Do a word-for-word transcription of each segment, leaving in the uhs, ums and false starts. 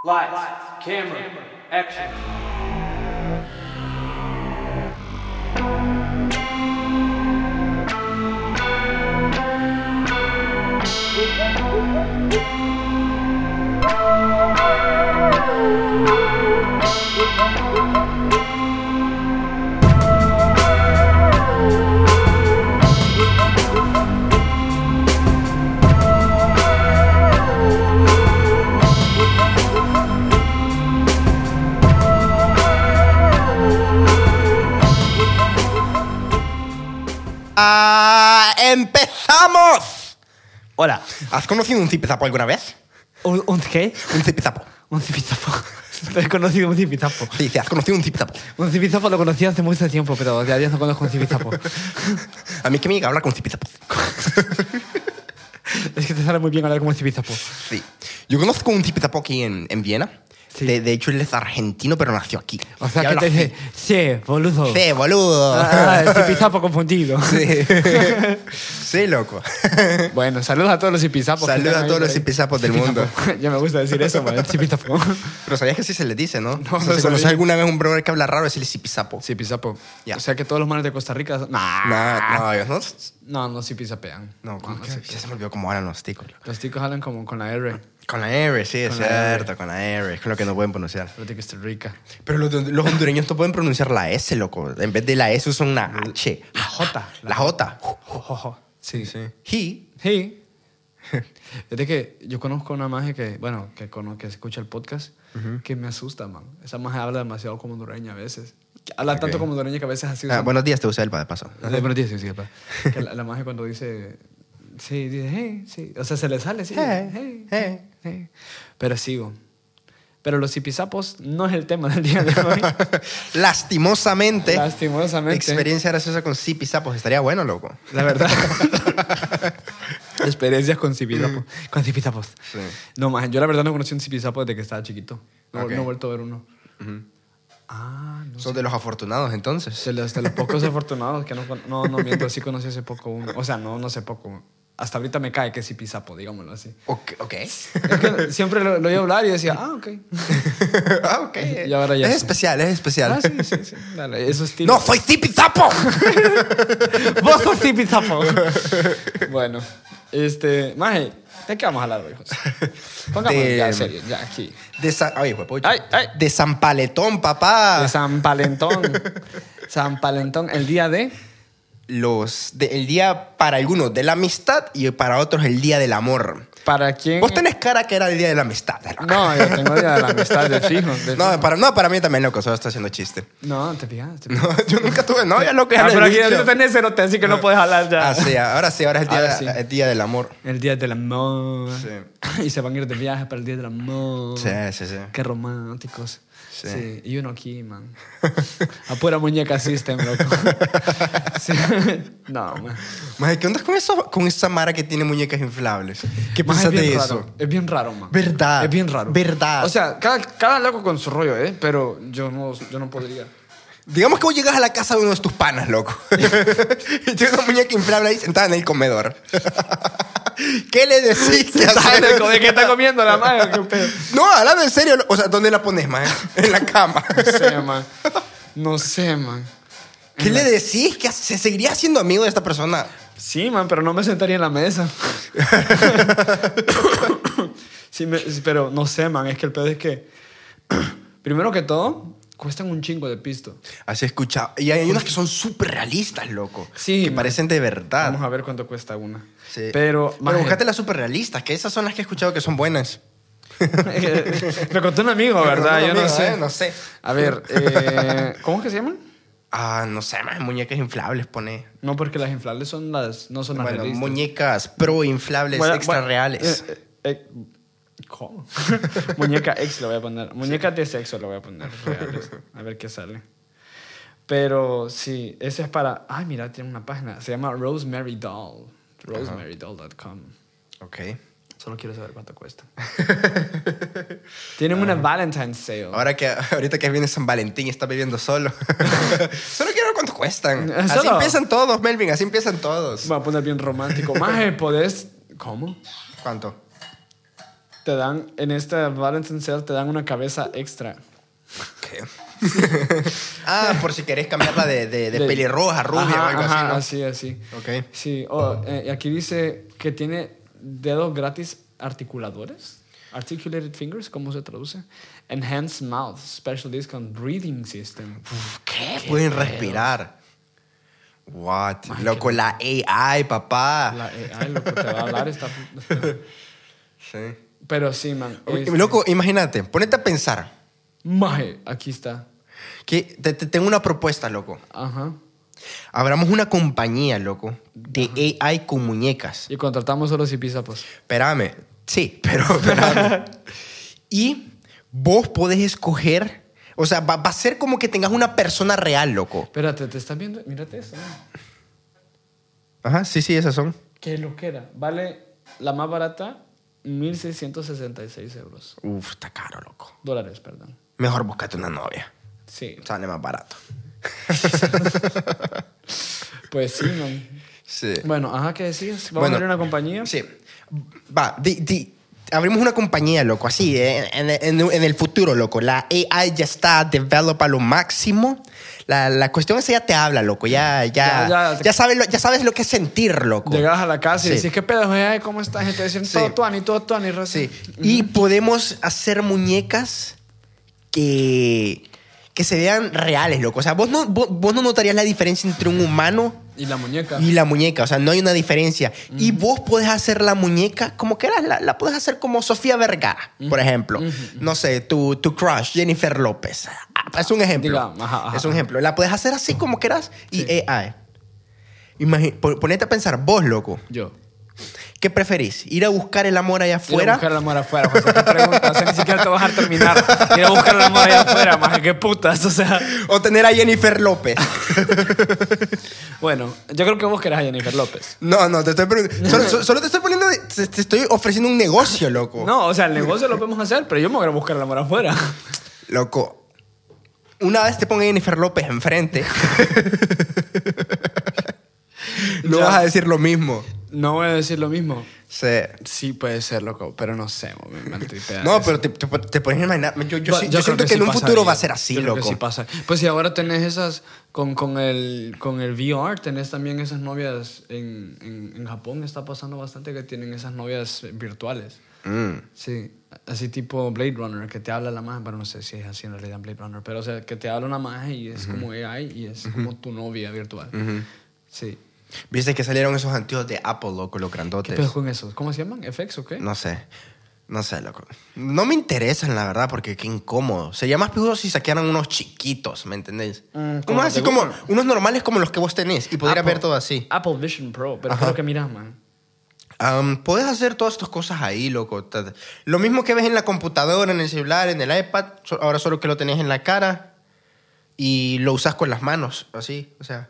Lights, camera, action. ¡Ah! ¡Empezamos! Hola. ¿Has conocido un zipizapo alguna vez? ¿Un, un qué? Un zipizapo. Un zipizapo. He conocido un zipizapo. Sí, sí, has conocido un zipizapo. Un zipizapo lo conocí hace mucho tiempo, pero ya no conozco un zipizapo. A mí que me llega a hablar con zipizapos. Es que te sale muy bien hablar como un zipizapo. Sí. Yo conozco un zipizapo aquí en, en Viena. Sí. De, de hecho, él es argentino, pero nació aquí. O sea, Y que habla te dice, así. sí, boludo. Sí, boludo. Ah, el zipizapo confundido. Sí. Sí, loco. Bueno, saludos a todos los zipizapos. Saludos a todos los zipizapos del mundo. Ya me gusta decir eso, man, el zipizapo. Pero sabías que así se le dice, ¿no? No, no si sabía. conoces alguna vez un brother que habla raro, es el zipizapo. Zipizapo. Ya. O sea que todos los manes de Costa Rica... Nah. No, no, ellos no. No, no zipizapean. No, ¿cómo no, que? sí. Ya se me olvidó cómo hablan los ticos. loco. Los ticos hablan como con la R. Con la R, sí, es Con la cierto, R. con la R. Es con lo que no pueden pronunciar. Pero de Costa Rica. Pero los, los hondureños no pueden pronunciar la S, loco. En vez de la S usan una H. La J. La J. Jo, jo, jo. Sí. Sí. He. Sí. Es de que yo conozco una maje que, bueno, que, cono- que escucha el podcast, que me asusta, man. Esa maje habla demasiado como hondureña a veces. Habla Ok. tanto como hondureña que a veces así Ah, usa- buenos días, te usé el de paso. Eh, Buenos días, sí, sí, papá. Que la, la maje cuando dice... Sí, dice, hey, sí. O sea, se le sale, sí. Hey, hey, hey. hey. Pero sigo. Pero los zipizapos no es el tema del día de hoy. Lastimosamente. Lastimosamente. Experiencia graciosa con zipizapos. Estaría bueno, loco. La verdad. Experiencias con zipizapos. Con zipizapos. Sí. No, más. Yo la verdad no conocí un zipizapo desde que estaba chiquito. No, Ok. no he vuelto a ver uno. Ujú. Ah, no Son sé. de los afortunados, entonces. De los, de los pocos afortunados que no, con- no, no miento, sí conocí hace poco uno. O sea, no, no sé poco. Hasta ahorita me cae que es zipizapo, digámoslo así. Ok. ok. Es que siempre lo, lo oía hablar y decía, ah, ok. ah, ok. Y ahora ya es sé. especial, es especial. Ah, sí, sí, sí. Dale, eso es estilo. ¡No, soy zipizapo! ¡Vos sos zipizapo! Bueno, este... Maje, ¿de qué vamos a hablar hoy, José? Pongamos De- ya en serio, ya aquí. De San... Ay, huepucha. Ay, ay. De San Paletón, papá. De San Palentón. San Palentón, el día de... Los de, el día para algunos de la amistad y para otros el día del amor. ¿Para quién? Vos tenés cara que era el día de la amistad. loco. No, yo tengo día de la amistad de fijo. de No, fijo. para, no, para mí también, loco, solo está haciendo chiste. No, te fijas. Te No, fijas. yo nunca tuve novia, loco, ya Ah, lo he pero aquí dicho. ahorita tenés cerote, así que no puedes hablar ya. Ah, sí, ahora sí, ahora es el día, Ahora sí. el día del amor. El día del amor. Sí. Y se van a ir de viaje para el día del amor. Sí, sí, sí. Qué románticos. Sí. Sí. Y uno aquí, man. A pura muñeca system, loco. Sí. No, man. Maje, ¿qué onda con, eso, con esa mara que tiene muñecas inflables? ¿Qué Más piensas es de bien eso? raro. Es bien raro, man. Verdad. Es bien raro. Verdad. O sea, cada, cada loco con su rollo, ¿eh? Pero yo no, yo no podría. Digamos que vos llegas a la casa de uno de tus panas, loco. Y tiene una muñeca inflable ahí sentada en el comedor. ¿Qué le decís que ¿Sabes hacer? de qué está comiendo la madre? ¿Qué pedo? No, hablando en serio, o sea, ¿dónde la pones, man? En la cama. No sé, man. No sé, man. ¿Qué le decís? ¿Que se seguiría siendo amigo de esta persona? Sí, man, pero no me sentaría en la mesa. Sí, me- pero no sé, man. Es que el pedo es que, primero que todo, cuestan un chingo de pisto. Así he escuchado. Y hay unas que son súper realistas, loco. Sí, Que man. parecen de verdad. Vamos a ver cuánto cuesta una. Sí. Pero, Pero maje, buscate las súper realistas, que esas son las que he escuchado que son buenas. me contó un amigo, ¿verdad? Yo no amigo, sé. ¿eh? No sé. A ver, eh, ¿cómo es que se llaman? Ah, no sé, más muñecas inflables, pone. No, porque las inflables son las, no son las Bueno, realistas. muñecas pro inflables Bueno, extra bueno, reales. eh, eh, ¿Cómo? Muñeca ex le voy a poner. Muñecas de sexo le voy a poner reales. A ver qué sale. Pero sí, ese es para... Ay, mira, tiene una página. Se llama Rosemary Doll. rosemary doll punto com. Ok. Solo quiero saber cuánto cuesta. Tienen una Valentine's Sale. Ahora que, ahorita que viene San Valentín y está viviendo solo. Solo quiero ver cuánto cuestan. ¿Eh, Así solo? empiezan todos, Melvin. Así empiezan todos. Voy a poner bien romántico. Maje, podés... ¿Cómo? ¿Cuánto? te dan, en esta Valentine's Sale, te dan una cabeza extra. ¿Qué? Ah, por si querés cambiarla de, de, de, de pelirroja, rubia ajá, o algo ajá, así, ¿no? así, así. Ok. Sí, oh, eh, aquí dice que tiene dedos gratis articuladores. Articulated fingers, ¿cómo se traduce? Enhanced mouth, special discount breathing system. Uf, ¿Qué? ¿Qué Pueden pedos? respirar. What? Ay, Loco, qué- la A I, papá. La, eh, ay, lo que te va a hablar está... Sí. Pero sí, man. este- Loco, imagínate, ponete a pensar. Maje, aquí está. Que te, te tengo una propuesta, loco. Ajá. Abramos una compañía, loco, de A I con muñecas. Y contratamos solo si pisa, pues. Espérame. Sí, pero espérame. Y vos podés escoger... O sea, va, va a ser como que tengas una persona real, loco. Espérate, ¿te estás viendo? Mírate eso. man. Ajá, sí, sí, esas son. Qué loquera. Vale la más barata, mil seiscientos sesenta y seis euros. Uf, está caro, loco. Dólares, perdón. Mejor búscate una novia. Sí. Sale más barato. Pues sí, man. Sí. Bueno, ajá, ¿qué decías? ¿Vamos Bueno, a abrir una compañía? Sí. Va, di, di, abrimos una compañía, loco, así, eh, en, en, en el futuro, loco. La A I ya está develop a lo máximo. La, la cuestión es que ya te habla, loco. Ya, ya, Ya, ya, ya. ya, sabes, lo, ya sabes lo que es sentir, loco. Llegas a la casa y Sí. decís, ¿qué pedo? Ay, ¿cómo estás? Y te dicen, Sí. todo tuani, todo tuani. Raza. Sí. Y podemos hacer muñecas que, que se vean reales, loco. O sea, vos no, vos, vos no notarías la diferencia entre un humano Y la muñeca. y la muñeca. O sea, no hay una diferencia. Mm. Y vos podés hacer la muñeca como quieras. La, la podés hacer como Sofía Vergara, mm. por ejemplo. Mm. No sé, tu, tu crush, Jennifer López. Es un ejemplo. Diga, ajá, ajá, es un ajá. ejemplo. La podés hacer así como quieras y Sí. A I. Imagi- ponete a pensar, vos, loco. Yo. ¿Qué preferís? ¿Ir a buscar el amor allá Ir a afuera? buscar el amor afuera, José. ¿Qué pregunta? O sea, ni siquiera te vas a dejar terminar. Ir a buscar el amor allá afuera, más qué putas. O sea, ¿O tener a Jennifer López? bueno, yo creo que vos querés a Jennifer López. No, no, te estoy preguntando. Solo, solo- solo te estoy poniendo. Te, te estoy ofreciendo un negocio, loco. No, o sea, el negocio lo podemos hacer, pero yo me voy a buscar el amor afuera. Loco. Una vez te ponga Jennifer López enfrente. no Ya. vas a decir lo mismo. No voy a decir lo mismo. Sí. Sí puede ser, loco, pero no sé, me, me tripea No, eso. pero te, te, te pones a imaginar. Yo, yo, Yo- sí- yo yo creo siento que, sí en un pasaría. futuro va a ser así, Yo creo que loco. sí pasa. Pues si ahora tenés esas, con, con, el, con el V R, tenés también esas novias, en, en, en Japón está pasando bastante que tienen esas novias virtuales. Mm. Sí, así tipo Blade Runner, que te habla la magia, pero no sé si es así en realidad en Blade Runner, pero o sea, que te habla una magia y es como A I y es como tu novia virtual. Ujú. Sí. Viste que salieron esos anteojos de Apple, loco, los ¿Qué grandotes. pedo con eso? ¿Cómo se llaman? ¿F X o qué? No sé. No sé, loco. No me interesan, la verdad, porque qué incómodo. Sería más pijudo si saquearan unos chiquitos, ¿me entendés? Mm, como unos así de como... Google. Unos normales como los que vos tenés. Y podrías Apple- ver todo así. Apple Vision Pro, pero Ajá. creo que miras, man. Um, puedes hacer todas estas cosas ahí, loco. Ta- Lo mismo que ves en la computadora, en el celular, en el iPad. so- Ahora solo que lo tenés en la cara. Y lo usas con las manos, así. O sea...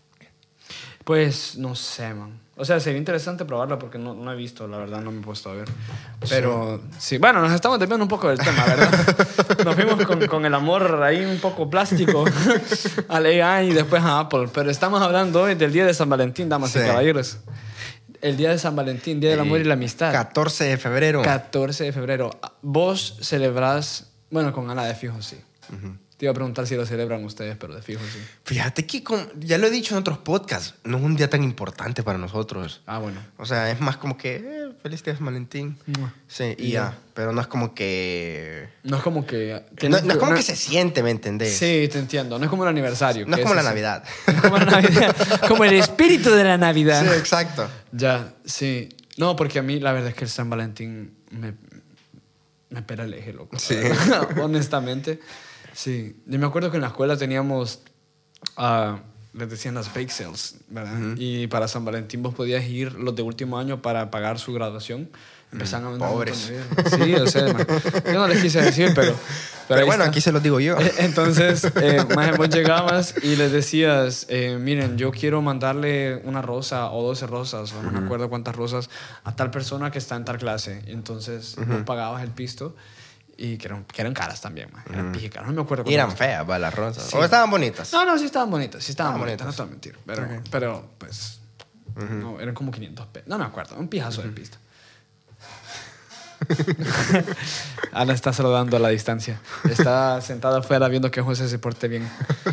Pues no sé, man. O sea, sería interesante probarla porque no, no he visto, la verdad, no me he puesto a ver. Pero sí, bueno, nos estamos desviando un poco del tema, ¿verdad? Nos fuimos con, con el amor ahí un poco plástico al A I y después a Apple. Pero estamos hablando hoy del Día de San Valentín, damas Sí. y caballeros. El Día de San Valentín, Día del Amor y la Amistad. catorce de febrero. catorce de febrero. Vos celebrás, bueno, con Ana de fijo, sí. Te iba a preguntar si lo celebran ustedes, pero de fijo, sí. Fíjate que, con- ya lo he dicho en otros podcasts, no es un día tan importante para nosotros. Ah, bueno. O sea, es más como que, eh, feliz día de San Valentín. Mua. Sí, y Y ya. ya. Pero no es como que... No es como que... No, tienes no es como no- que se siente, ¿me entendés? Sí, te entiendo. No es como el aniversario. No es que como la ese sí. Navidad. No es como la Navidad. Como el espíritu de la Navidad. Sí, exacto. Ya, sí. No, porque a mí la verdad es que el San Valentín me, me pela el eje, loco. Sí. Honestamente. Sí. Yo me acuerdo que en la escuela teníamos... ah, les decían las bake sales, ¿verdad? Y para San Valentín vos podías ir los de último año para pagar su graduación. Empezaban a vender un pobres. montón de bebidas. Sí, o sea, man, yo no les quise decir, pero... Pero, ahí bueno, está. aquí se los digo yo. Eh, Entonces, eh, más vos llegabas y les decías, eh, miren, yo quiero mandarle una rosa o doce rosas, o no me acuerdo cuántas rosas, a tal persona que está en tal clase. Entonces, vos pagabas el pisto y que eran, que eran caras también, man. Eran pije caras. No me acuerdo Y eran cuántas feas, va, las rosas. Sí. O estaban bonitas. No, no, sí estaban bonitas, sí estaban Ah, bonitas, bonitas. no te voy a mentir. Pero, pero pues, no, eran como quinientos pesos. No me acuerdo, un pijazo del pisto. Ana está saludando a la distancia. Está sentada afuera viendo que José se porte bien.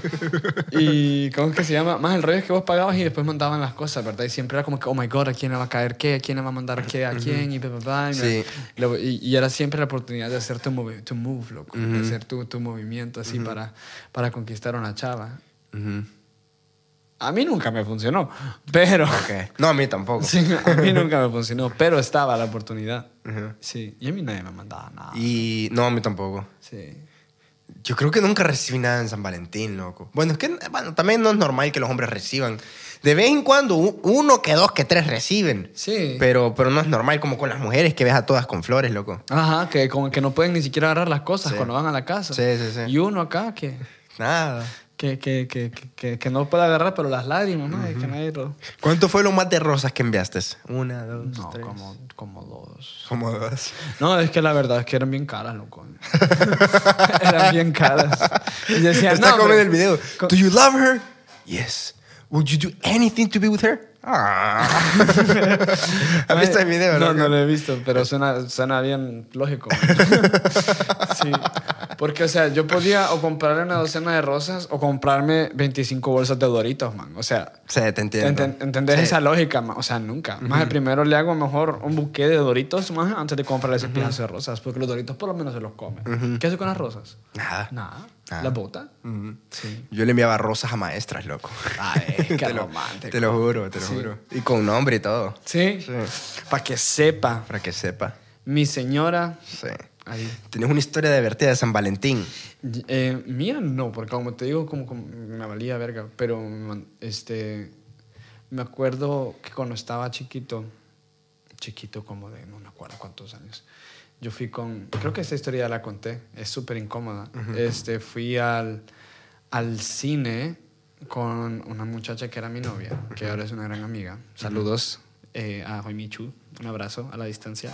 Y ¿cómo es que se llama? Más el rollo es que vos pagabas y después mandaban las cosas, ¿verdad? Y siempre era como que, oh my God, ¿a quién le va a caer qué? ¿A quién le va a mandar qué? ¿A quién? Y, bla, bla, bla, y, Sí. luego- y, y era siempre la oportunidad de hacer tu, movi- tu move, loco. De hacer tu, tu movimiento así para, para conquistar a una chava. Ujú. A mí nunca me funcionó, pero... Ok. No, a mí tampoco. Sí, a mí nunca me funcionó, pero estaba la oportunidad. Ujú. Sí, y a mí nadie me mandaba nada. Y no, a mí tampoco. Sí. Yo creo que nunca recibí nada en San Valentín, loco. Bueno, es que bueno, también no es normal que los hombres reciban. De vez en cuando, u- uno que dos que tres reciben. Sí. Pero, pero no es normal como con las mujeres que ves a todas con flores, loco. Ajá, que como que no pueden ni siquiera agarrar las cosas Sí. cuando van a la casa. Sí, sí, sí. Y uno acá que, Nada. que, que, que, que, que no puede agarrar, pero las lágrimas, ¿no? Y que nadie lo... ¿Cuánto fue lo más de rosas que enviaste? Una, dos, No, tres. como, como dos. Como dos. No, es que la verdad es que eran bien caras, loco. Eran bien caras. Y decía, Está no, como en hombre, el video. co- Do you love her? Yes. Would you do anything to be with her? Ah. ¿Has visto el video? No, loco? no lo he visto, pero suena, suena bien lógico. Sí. Porque, o sea, yo podía o comprarle una docena de rosas o comprarme veinticinco bolsas de Doritos, man. O sea, Sí, te entiendo. enten- ¿entendés Sí. esa lógica, man? O sea, nunca. Más de primero le hago mejor un buque de Doritos más antes de comprarle esos pedazos de rosas, porque los Doritos por lo menos se los comen. ¿Qué hace con las rosas? Nada. Nada. Nada. ¿Las bota? Ujú. Sí. Yo le enviaba rosas a maestras, loco. Ay, qué te, lo, romántico. te lo juro, te lo Sí. juro. Y con nombre y todo. Sí. Sí. Para que sepa, Para que sepa. mi señora... Sí. Ahí. Tienes una historia divertida de San Valentín. Eh, mía no, porque como te digo, como, como me valía verga, pero man, este, me acuerdo que cuando estaba chiquito, chiquito como de no me acuerdo cuántos años, yo fui con, creo que esta historia ya la conté, es súper incómoda, este, fui al, al cine con una muchacha que era mi novia, que ahora es una gran amiga. Saludos eh, a Joimichu, un abrazo a la distancia.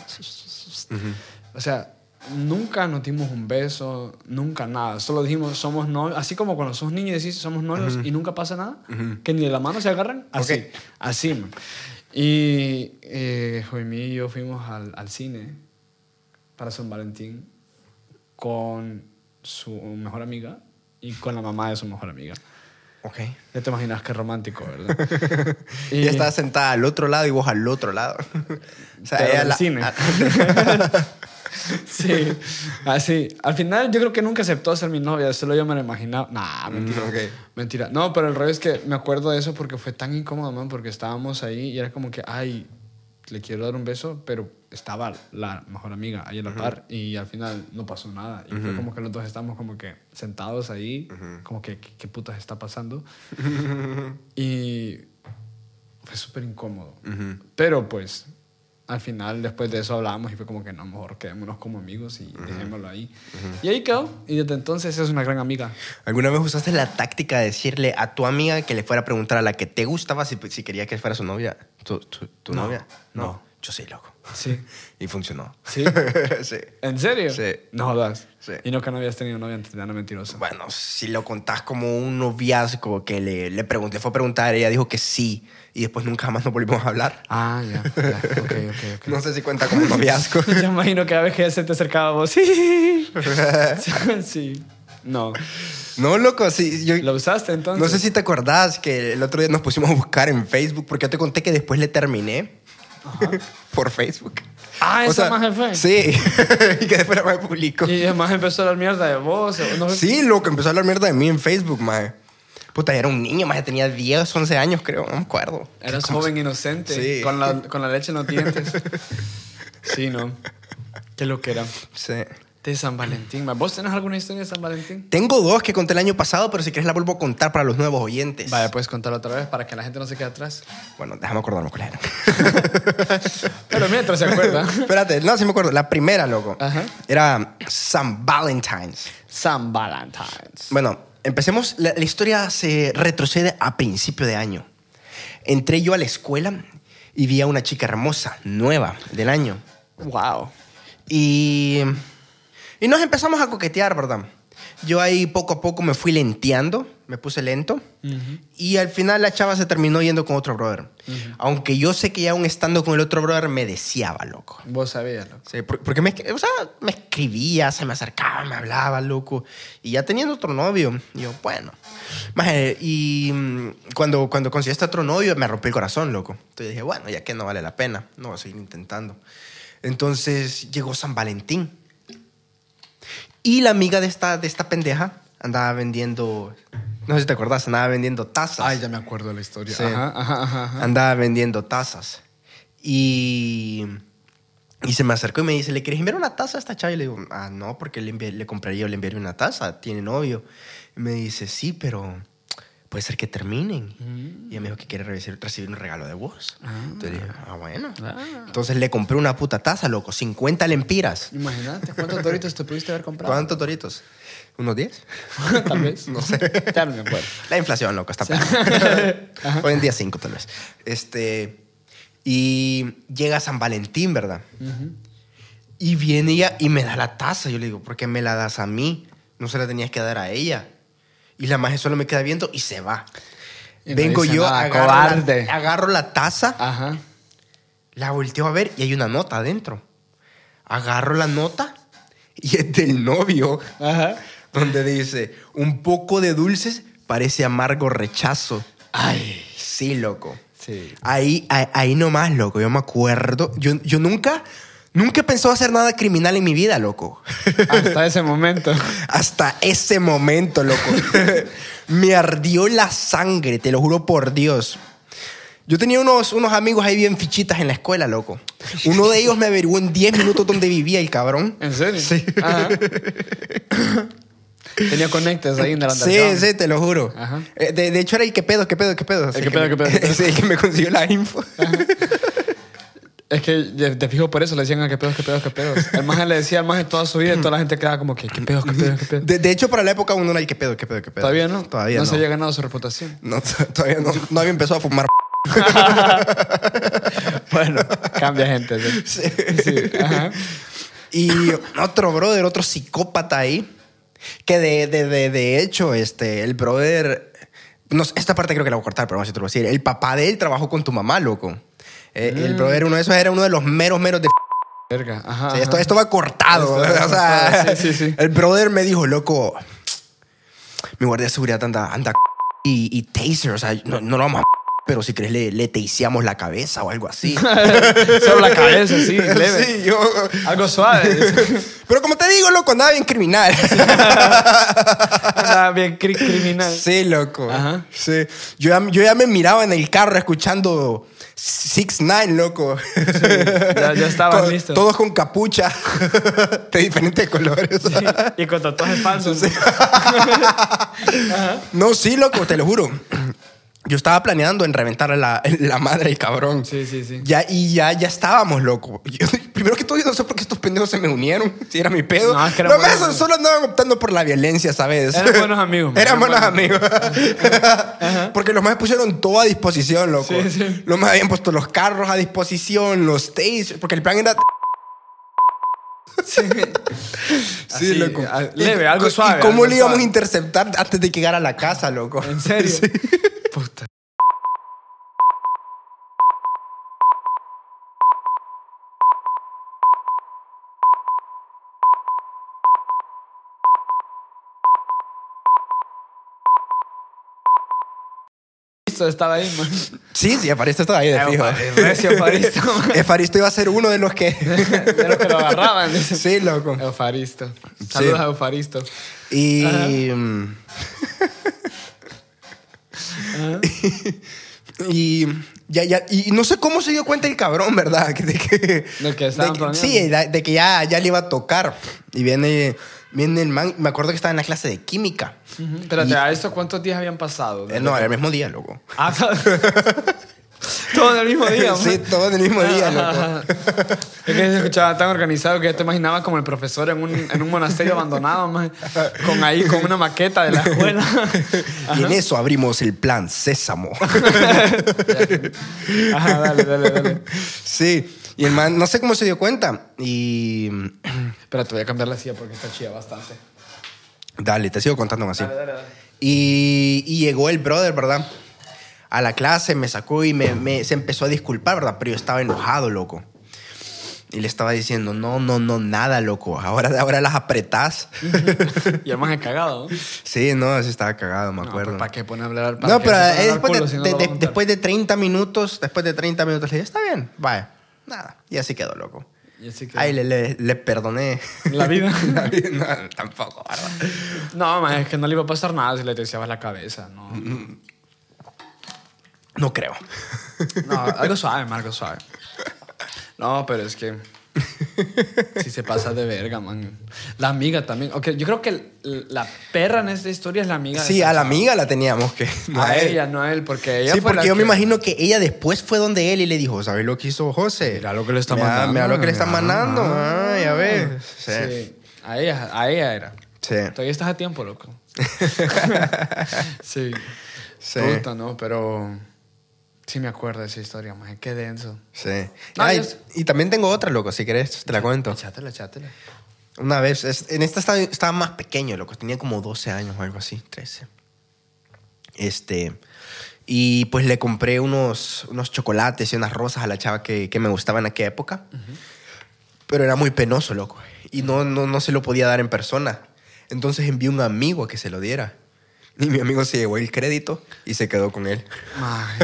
O sea, nunca nos dimos un beso, nunca nada. Solo dijimos, somos novios. Así como cuando sos niño y decís, somos novios y nunca pasa nada. Que ni de la mano se agarran. Así. Ok. Así, man. Y eh, Joimí y yo fuimos al, al cine para San Valentín con su mejor amiga y con la mamá de su mejor amiga. Ok. Ya te imaginas qué romántico, ¿verdad? Y ella estaba sentada al otro lado y vos al otro lado. O sea, Pero ella del la- cine. a- Sí, así. Al final yo creo que nunca aceptó ser mi novia, solo yo me lo imaginaba. Nah, mentira. Mm, ok. Mentira. No, pero el rollo es que me acuerdo de eso porque fue tan incómodo, man, porque estábamos ahí y era como que, ay, le quiero dar un beso, pero estaba la mejor amiga ahí a la par y al final no pasó nada. Y fue como que los dos estábamos como que sentados ahí, como que, ¿qué, qué putas está pasando? Y fue súper incómodo. Pero pues, al final, después de eso hablábamos y fue como que no, mejor quedémonos como amigos y dejémoslo ahí. Y ahí quedó. Y desde entonces es una gran amiga. ¿Alguna vez usaste la táctica de decirle a tu amiga que le fuera a preguntar a la que te gustaba si, si quería que fuera su novia? ¿Tu, tu, tu No, novia? no. Yo sí, loco. Sí. Y funcionó. ¿Sí? Sí. ¿En serio? Sí. No jodas. Sí. Y no que no habías tenido novia antes, ya no mentiroso. Bueno, si lo contás como un noviazgo que le, le, pregunté, le fue a preguntar, ella dijo que sí. Y después nunca jamás nos volvimos a hablar. Ah, ya. ya. Ok, ok, ok. No sé si cuenta como un noviazgo. Yo imagino que a veces se te acercaba a vos. Sí. Sí. No. No, loco, sí. Yo, ¿Lo usaste entonces? no sé si te acordás que el otro día nos pusimos a buscar en Facebook porque yo te conté que después le terminé por Facebook. Ah, O esa sea, maje fue. Sí. Y que después me publicó. Y además empezó a hablar mierda de vos. o No, Sí, loco, empezó a hablar mierda de mí en Facebook, mae. Puta, era un niño, mae, tenía diez, once años, creo, no me acuerdo. Eras ¿Cómo joven inocente. Sí. Con la, con la leche en los dientes. Sí, ¿no? Qué lo que era. se- Sí. De San Valentín. man. ¿Vos tenés alguna historia de San Valentín? Tengo dos que conté el año pasado, pero si quieres la vuelvo a contar para los nuevos oyentes. Vaya, puedes contarlo otra vez para que la gente no se quede atrás. Bueno, déjame acordarme cuál era. Pero mientras se acuerda. Espérate, no, sí me acuerdo. La primera, loco, Ajá. era San Valentine's. San Valentine's. Bueno, empecemos. La, la historia se retrocede a principio de año. Entré yo a la escuela y vi a una chica hermosa, nueva, del año. Wow. Y, y nos empezamos a coquetear, ¿verdad? yo ahí poco a poco me fui lenteando, me puse lento. Uh-huh. Y al final la chava se terminó yendo con otro brother. Uh-huh. Aunque yo sé que ya aún estando con el otro brother me deseaba, loco. Vos sabías, loco. Sí, porque me, o sea, me escribía, se me acercaba, me hablaba, loco. Y ya teniendo otro novio. Y yo, bueno. Maje, y cuando, cuando conseguí este otro novio me rompió el corazón, loco. Entonces dije, bueno, ya que no vale la pena, no voy a seguir intentando. Entonces llegó San Valentín. Y la amiga de esta, de esta pendeja andaba vendiendo... No sé si te acordás, andaba vendiendo tazas. Ay, ya me acuerdo de la historia. Sí. Ajá, ajá, ajá, ajá. Andaba vendiendo tazas. Y... Y se me acercó y me dice, ¿le quieres enviar una taza a esta chava? Y le digo, ah, no, porque le, envi- le compraría o le enviaría una taza. Tiene novio. Y me dice, sí, pero puede ser que terminen. Mm. Y ella me dijo que quiere recibir, recibir un regalo de vos. Ah. Entonces dije, ah, bueno. Ah. Entonces le compré una puta taza, loco. cincuenta lempiras. Imagínate, ¿cuántos doritos te pudiste haber comprado? ¿Cuántos doritos? ¿Unos diez? Tal vez. No sé. Ya no me acuerdo. La inflación, loco, está peor. Hoy en día cinco, tal vez. Este... Y llega San Valentín, ¿verdad? Uh-huh. Y viene ella y me da la taza. Yo le digo, ¿por qué me la das a mí? No se la tenías que dar a ella. Y la maje solo me queda viendo y se va. Y vengo no yo, nada, agarro, la, agarro la taza, ajá, la volteo a ver y hay una nota adentro. Agarro la nota y es del novio. Ajá. Donde dice, un poco de dulces parece amargo rechazo. Ay. Sí, loco. Sí. Ahí, ahí, ahí nomás, loco. Yo me acuerdo. Yo, yo nunca, nunca he pensado hacer nada criminal en mi vida, loco. Hasta ese momento. Hasta ese momento, loco. Me ardió la sangre, te lo juro por Dios. Yo tenía unos, unos amigos ahí bien fichitas en la escuela, loco. Uno de ellos me averiguó en diez minutos dónde vivía el cabrón. ¿En serio? Sí. Ajá. Tenía conectes ahí en el Sí, sí, te lo juro. Ajá. De, de hecho, era el que pedo, que pedo, que pedo. El que pedo, que pedo. Es el que me consiguió la info. Ajá. Es que te fijo por eso, le decían a qué pedos, qué pedos, qué pedos. El maje le decía al maje toda su vida y toda la gente quedaba como que qué pedos, qué pedos, qué pedos. De, de hecho, para la época uno era el que pedo, qué pedo, qué pedo. ¿Todavía no? Todavía no. No se había ganado su reputación. No, todavía no. No había empezado a fumar. Bueno, cambia gente. ¿Sí? Sí. Sí. Ajá. Y otro brother, otro psicópata ahí. Que de, de, de, de hecho, este, el brother... No, esta parte creo que la voy a cortar, pero vamos a te lo voy a decir. El papá de él trabajó con tu mamá, loco. Eh, mm. El brother, uno de esos, era uno de los meros, meros de... Verga. Ajá, sí, esto, ajá. esto va cortado. Esto, o sea, sí, sí, sí. El brother me dijo, loco, mi guardia de seguridad anda, anda y, y taser, o sea, no, no lo vamos a... Pero si crees le, le teiseamos la cabeza o algo así. Solo la cabeza, sí, leve. Sí, yo... Algo suave. Pero como te digo, loco, andaba bien criminal. Andaba bien cri- criminal. Sí, loco. Ajá. Sí. Yo ya, yo ya me miraba en el carro escuchando six nine, loco. Sí, ya, ya estaban To- listos. Todos con capucha de diferentes colores. Sí, y con tatuajes falsos. Sí. No, sí, loco, te lo juro. Yo estaba planeando en reventar a la, la madre del cabrón. Sí, sí, sí. Ya, y ya, ya estábamos, loco. Yo, primero que todo, yo no sé por qué estos pendejos se me unieron. Si era mi pedo. No, es que no, eran eso, solo andaban optando por la violencia, ¿sabes? Eran buenos amigos. Eran, eran buenos, buenos amigos. Ajá. Porque los más pusieron todo a disposición, loco. Sí, sí. Los más habían puesto los carros a disposición, los tasers. Porque el plan era... Sí, sí, así, loco. Leve, y, algo suave. ¿Y cómo algo le íbamos suave. a interceptar antes de llegar a la casa, loco? ¿En serio? Sí. Puta. Estaba ahí, man. Sí, sí, Efaristo estaba ahí de fijo. Recio Efaristo, man. Efaristo iba a ser uno de los que... De los que lo agarraban. Sí, loco. Eufaristo. Saludos Sí. a Eufaristo. Y... Ajá. y... Ya, ya, y no sé cómo se dio cuenta el cabrón, ¿verdad? De que, De que estaban de que- planeando. sí, de, de que ya, ya le iba a tocar. Y viene, viene el man... Me acuerdo que estaba en la clase de química. Uh-huh. Espérate, ¿a esto cuántos días habían pasado? Eh, no, era el mismo día, loco. Ah, todo en el mismo día, man. Sí, todo en el mismo día, loco. Es que se escuchaba tan organizado que ya te imaginaba como el profesor en un, en un monasterio abandonado, man, con ahí, con una maqueta de la escuela. Y en eso abrimos el plan Sésamo. Ajá, dale, dale, dale. Sí, y el man, no sé cómo se dio cuenta. Y... Espérate, voy a cambiar la silla porque está chida bastante. Dale, te sigo contando más así. Dale, dale, dale. Y, y llegó el brother, ¿verdad? A la clase, me sacó y me, me- se empezó a disculpar, ¿verdad? Pero yo estaba enojado, loco. Y le estaba diciendo, no, no, no, nada, loco. Ahora, ahora las apretás. Y además he cagado, ¿no? Sí, no, así estaba cagado, me No, acuerdo. pero ¿para qué poner a hablar? ¿Para No, qué pero se pone a eh, hablar después, culo de, si no de- lo va a de- contar? después de treinta minutos, después de treinta minutos le dije, está bien, vaya. Nada, y así quedó, loco. Y así que... Ahí le, le, le perdoné. La vida. La vida, no, tampoco, ¿verdad? No, man, es que no le iba a pasar nada si le deseabas la cabeza, no. No creo. No, algo suave, man, algo suave. No, pero es que... Si se pasa de verga, man. La amiga también. Ok, yo creo que el- la perra en esta historia es la amiga. de Sí, esta a la chava. amiga la teníamos que... no A él. ella, no a él, porque ella Sí, fue porque la yo me que- imagino que ella después fue donde él y le dijo, ¿sabes lo que hizo José? Mira lo que le está Mira, mandando. Mira lo que le está Ah, mandando. Ah, ya ves. Sí. Sí. A ella, a ella era. Sí. Todavía estás a tiempo, loco. Sí. Sí. Puta, no, pero... Sí me acuerdo de esa historia, man. Qué denso. Sí. No, Ay, yo sé. y también tengo otra, loco, si querés, te la cuento. Echátela, echátela. Una vez, es- en esta estaba, estaba más pequeño, loco, tenía como doce años o algo así, trece. Este, y pues le compré unos, unos chocolates y unas rosas a la chava que, que me gustaba en aquella época. Pero era muy penoso, loco, y no, no, no se lo podía dar en persona. Entonces envié un amigo a que se lo diera. Y mi amigo se llevó el crédito y se quedó con él. Ay.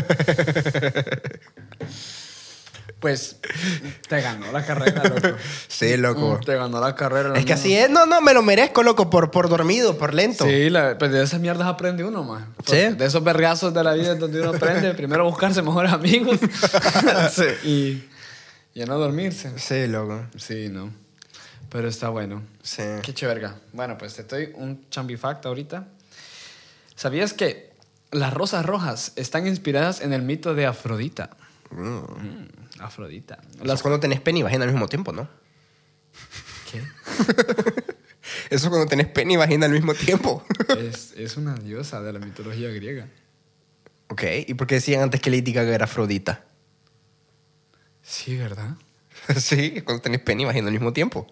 Pues te ganó la carrera, loco. Sí, loco. Mm, Te ganó la carrera. Es que no. así es. No, no, me lo merezco, loco, por, por dormido, por lento. Sí, la, pues de esas mierdas aprende uno, más. ¿Sí? De esos vergazos de la vida donde uno aprende primero a buscarse mejores amigos sí. y, y a no dormirse. Sí, loco. Sí, no. Pero está bueno. Sí. Qué chéverga. Bueno, pues te doy un chambifact ahorita. ¿Sabías que las rosas rojas están inspiradas en el mito de Afrodita? Mm, Afrodita. Las Las... cuando tenés pene y vagina al mismo tiempo, ¿no? ¿Qué? Eso cuando tenés pene y vagina al mismo tiempo. Es, es una diosa de la mitología griega. Ok, ¿y por qué decían antes que Lady Gaga era Afrodita? Sí, ¿verdad? Sí, cuando tenés pene y vagina al mismo tiempo.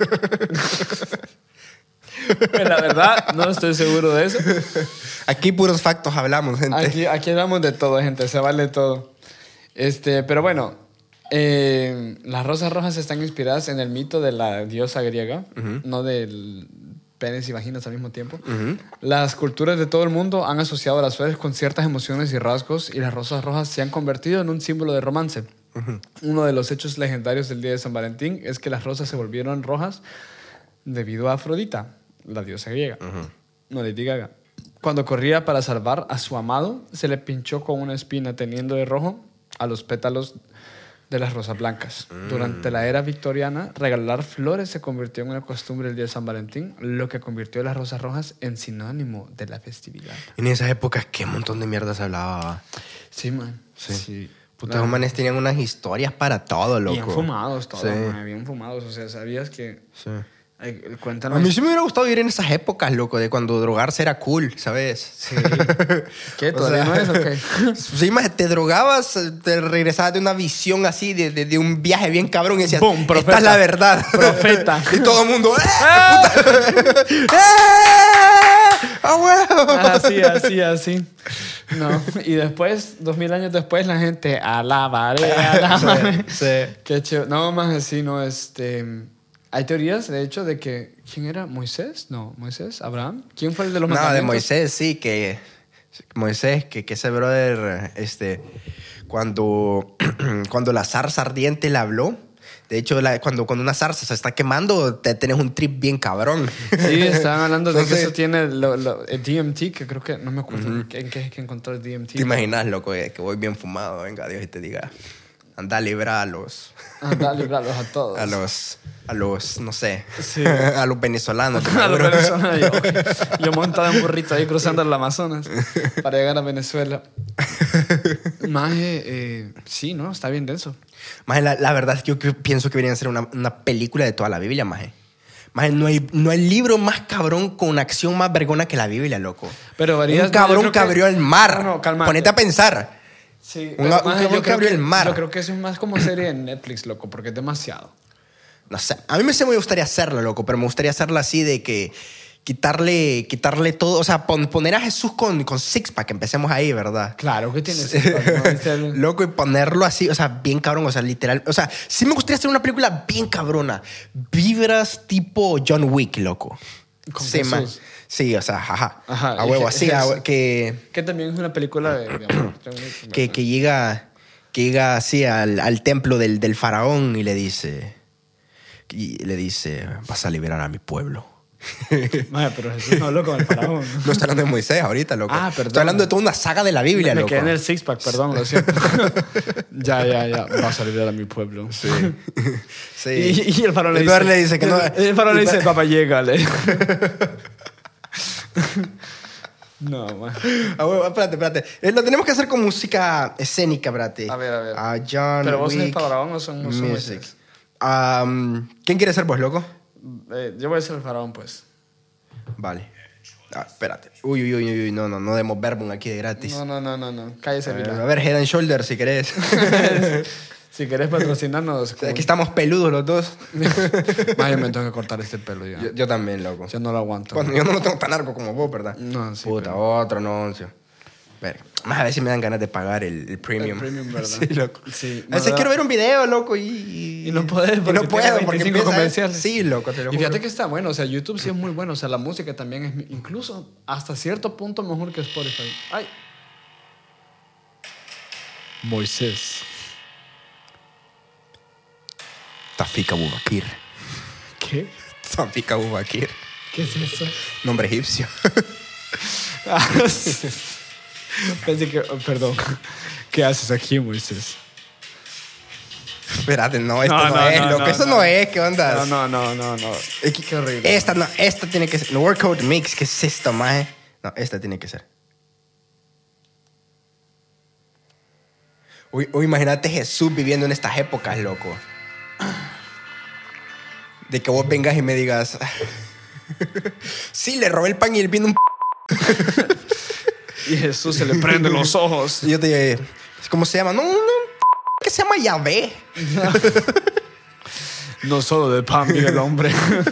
Pues la verdad, no estoy seguro de eso. Aquí puros factos hablamos, gente. Aquí, aquí hablamos de todo, gente. Se vale todo. Este, pero bueno, eh, las rosas rojas están inspiradas en el mito de la diosa griega, no del penes y vaginas al mismo tiempo. Ujú. Las culturas de todo el mundo han asociado a las flores con ciertas emociones y rasgos, y las rosas rojas se han convertido en un símbolo de romance. Ujú. Uno de los hechos legendarios del día de San Valentín es que las rosas se volvieron rojas debido a Afrodita, la diosa griega. Ujú. No Lady Gaga. Cuando corría para salvar a su amado, se le pinchó con una espina teniendo de rojo a los pétalos de las rosas blancas. Mm. Durante la era victoriana, regalar flores se convirtió en una costumbre el día de San Valentín, lo que convirtió las rosas rojas en sinónimo de la festividad. En esas épocas, qué montón de mierda se hablaba. Sí, man. Sí. Puta, La- los manes tenían unas historias para todo, loco. Bien fumados todos, Sí. man, bien fumados. O sea, ¿sabías que...? Sí. Ay, A cuéntanos. mí sí me hubiera gustado vivir en esas épocas, loco, de cuando drogarse era cool, ¿sabes? Sí. ¿Qué? O ¿Todavía sea, no es o qué? Sí, más te drogabas, te regresabas de una visión así, de, de, de un viaje bien cabrón y decías, Boom, esta profeta. es la verdad. Profeta. Y todo el mundo, ¡eh! puta! ¡Eh! ¡Ah, huevo! Así, así, así. No. Y después, dos mil años después, la gente alabaré, alabaré. Sí, sí. Qué chévere. No, más así, no, este... Hay teorías, de hecho, de que... ¿Quién era? ¿Moisés? No, ¿Moisés? ¿Abraham? ¿Quién fue el de los No, de mandamientos? Moisés, sí, que Moisés, que, que ese brother, este, cuando, cuando la zarza ardiente le habló, de hecho, la- cuando, cuando una zarza se está quemando, te tenés un trip bien cabrón. Sí, estaban hablando de Entonces, que eso tiene lo- lo- el D M T, que creo que... No me acuerdo en qué, en qué- que encontró el D M T. ¿Te imaginas, loco, eh, que voy bien fumado? Venga, Dios, y te diga, anda a librar a los, Ah, dale, librarlos a todos. a los, a los, no sé, Sí. a los venezolanos. A los venezolanos, yo, yo montado en burrito ahí cruzando el Amazonas para llegar a Venezuela. Maje, eh, sí, ¿no? Está bien denso. Maje, la, la verdad es que yo creo- pienso que deberían ser una, una película de toda la Biblia, maje. Maje, no hay, no hay libro más cabrón con acción más vergona que la Biblia, loco. Pero varías- un cabrón yo que creo que- abrió el mar. No, no, cálmate. Ponete a pensar. Sí, Un- pero, un maje, cabrón yo que creo abrió el mar. Yo creo que eso es más como serie de Netflix, loco, porque es demasiado. No sé, a mí me, se me gustaría hacerlo, loco, pero me gustaría hacerlo así de que, quitarle, quitarle todo, o sea, pon- poner a Jesús con, con six-pack, empecemos ahí, ¿verdad? Claro, ¿qué tienes? ¿No? Loco, y ponerlo así, o sea, bien cabrón, o sea, literal. O sea, sí me gustaría hacer una película bien cabrona. Vibras tipo John Wick, loco. Con sí, Jesús. man. Sí, o sea, ajá. Ajá, a huevo, y así, Je- a Jesús. hue- que, Que también es una película de, de amor. que, que llega, que llega así al, al templo del, del faraón y le dice, y le dice, vas a liberar a mi pueblo. Madre, pero Jesús no habló con el faraón. No estoy hablando de Moisés ahorita, loco. Ah, perdón. Estoy hablando de toda una saga de la Biblia, Me loco. quedé en el six-pack, perdón, lo siento. ya, ya, ya. Vas a liberar a mi pueblo. Sí. Sí. Y, y el faraón le El dice... faraón le dice que no- El faraón le y- dice, papá, llégale. No, man. Ah, huevo, espérate, espérate. Eh, lo tenemos que hacer con música escénica, espérate. A ver, a ver. Ah, John ¿Pero vos sos el Wick faraón o son, o son Music. Moisés? Um, ¿Quién quiere ser vos, loco? Eh, yo voy a ser el faraón, pues. Vale. Ah, espérate. Uy, uy, uy, uy, no, no, no demos verbum aquí de gratis. No, no, no, no, no. Cállese, a, ver, Vila. a ver, Head and Shoulders, si querés. Si querés patrocinarnos... como- Aquí estamos peludos los dos. Más yo me tengo que cortar este pelo ya. Yo, yo también, loco. Yo no lo aguanto. Bueno, yo no lo tengo tan largo como vos, ¿verdad? No, sí, Puta, pero- otro anuncio. Ver, más a ver si me dan ganas de pagar el, el premium. El premium, ¿verdad? Sí, loco. Sí, a veces ¿verdad? quiero ver un video, loco, y... Y, Y no podés y porque no tiene puedo, porque veinticinco empieza- comerciales. Sí, loco, te lo Y fíjate juro. que está bueno, o sea, YouTube sí es muy bueno, o sea, la música también es incluso hasta cierto punto mejor que Spotify. Ay. Moisés. Tafika Bubakir. ¿Qué? Tafika Bubakir. ¿Qué es eso? Nombre egipcio. Ah, sí. Pensé que, oh, perdón. ¿Qué haces aquí, Moisés? Espérate, no, esto No, no, no, es, no, loco. no, Eso no. no es, ¿qué onda? No, no, no, no, no. Eh, Qué horrible. Esta no, esta tiene que ser. El Workout Mix, ¿qué es esto, maje? No, esta tiene que ser. Uy, uy, imagínate Jesús viviendo en estas épocas, loco. De que vos vengas y me digas. Sí, le robé el pan y el vino un p. Y Jesús se le prende los ojos. Y yo te digo, ¿cómo se llama? No, no, que se llama Yahvé. No solo de pan vive el hombre.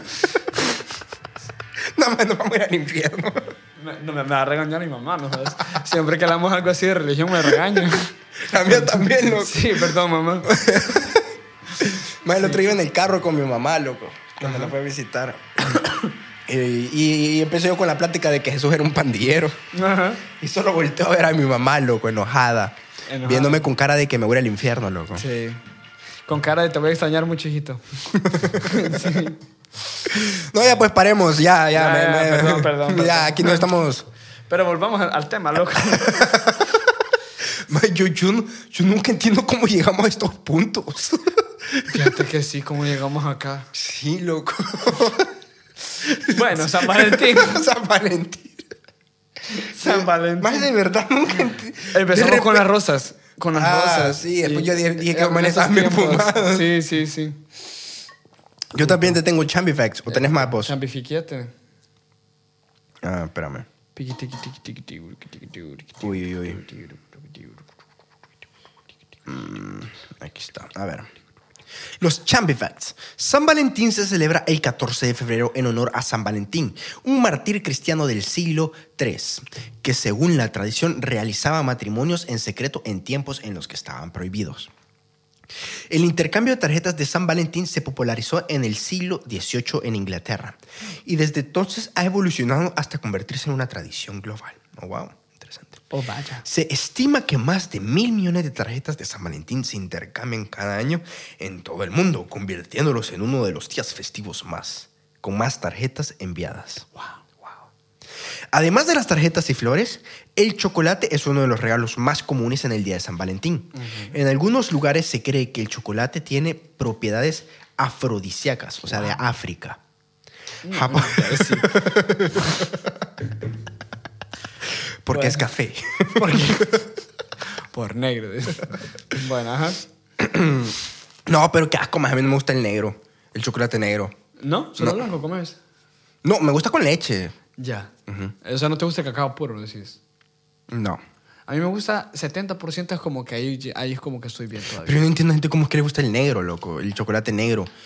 No, man, nos vamos a ir al infierno. Me- No me, me va a regañar mi mamá, ¿no sabes? Siempre que hablamos algo así de religión me regaña. La mía también, loco. Sí, perdón, mamá. Más el otro iba en el carro con mi mamá, loco, cuando la fue a visitar. y, y, y empecé yo con la plática de que Jesús era un pandillero. Ajá. Y solo volteó a ver a mi mamá, loco, enojada. Enojada. Viéndome con cara de que me voy al infierno, loco. Sí. Con cara de te voy a extrañar mucho, hijito. Sí. No, ya pues paremos, ya, ya. Ya, me- ya, me- perdón, perdón, Ya, perdón. aquí no estamos... Pero volvamos al, al tema, loco. Ma, Yo, yo, no- yo nunca entiendo cómo llegamos a estos puntos. Fíjate que sí, cómo llegamos acá. Sí, loco. Bueno, San Valentín. San Valentín. San Valentín. Más de verdad nunca enti- Empezamos de con repente- las rosas. Con las Ah, rosas. sí, después yo dije- dije que en Vanessa esos me tiempos. fumaba. Sí, sí, sí. Yo también te tengo Chambifex. ¿O tenés más vos? Champifiquete. Ah, espérame. Uy, uy, uy. Aquí está. A ver. Los Chambifacts. San Valentín se celebra el catorce de febrero en honor a San Valentín, un mártir cristiano del siglo tercero, que según la tradición realizaba matrimonios en secreto en tiempos en los que estaban prohibidos. El intercambio de tarjetas de San Valentín se popularizó en el siglo dieciocho en Inglaterra y desde entonces ha evolucionado hasta convertirse en una tradición global. Oh, wow, interesante. Oh, vaya. Se estima que más de mil millones de tarjetas de San Valentín se intercambian cada año en todo el mundo, convirtiéndolos en uno de los días festivos más, con más tarjetas enviadas. Wow, wow. Además de las tarjetas y flores, el chocolate es uno de los regalos más comunes en el día de San Valentín. Uh-huh. En algunos lugares se cree que el chocolate tiene propiedades afrodisíacas, o sea, wow, de África. Mm, Japón. Sí. Porque Bueno. es café. ¿Por qué? Por negro. Bueno, ajá. No, pero qué asco, más a mí no me gusta el negro. El chocolate negro. ¿No? ¿Solo No. blanco comes? No, me gusta con leche. Ya. Ujú. O sea, ¿no te gusta el cacao puro, decís? No. A mí me gusta setenta por ciento, es como que ahí, ahí es como que estoy bien todavía. Pero yo no entiendo a gente cómo es que le gusta el negro, loco. El chocolate negro.